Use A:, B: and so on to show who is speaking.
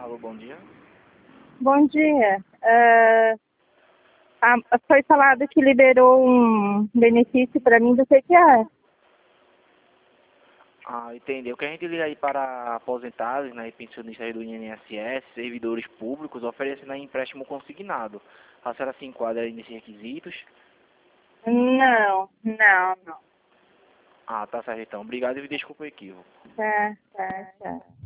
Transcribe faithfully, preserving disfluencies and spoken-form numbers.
A: Alô, bom dia.
B: Bom dia. Ah, a- foi falado que liberou um benefício para mim do P T A.
A: Ah, entendeu. Que a gente liga aí para aposentados, né, e pensionistas do I N S S, servidores públicos, oferecendo aí empréstimo consignado. A senhora se enquadra aí nesses requisitos?
B: Não, não, não.
A: Ah, tá certo então. Obrigado e desculpa o equívoco.
B: Tá, tá, tá.